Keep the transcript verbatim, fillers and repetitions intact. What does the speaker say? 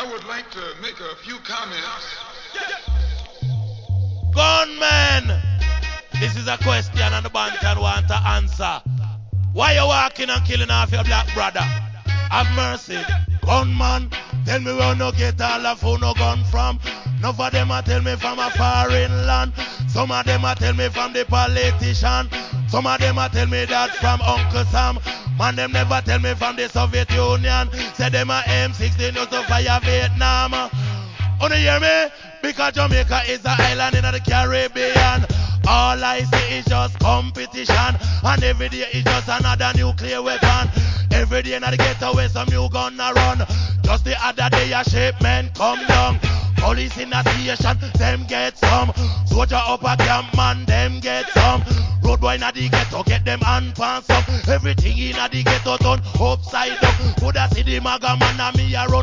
I would like to make a few comments. Gunman! This is a question and the Bantan want to answer. Why you walking and killing off your black brother? Have mercy. Gunman, tell me where no get all of who no gun from. None of them a tell me from a foreign land. Some of them a tell me from the politician. Some of them a tell me that from Uncle Sam. Man, them never tell me from the Soviet Union. Say them a M sixteen used to fire Vietnam. Wanna hear me? Because Jamaica is an island in the Caribbean. All I see is just competition. And every day is just another nuclear weapon. Every day in the ghetto where some new gun a run. Just the other day a shipment come down. Police in a station, them get some. Soldier up a camp, man, them get some. Road boy in the ghetto, get them hand pants up. Everything in the ghetto done upside down. Coulda see the maga man and me a run.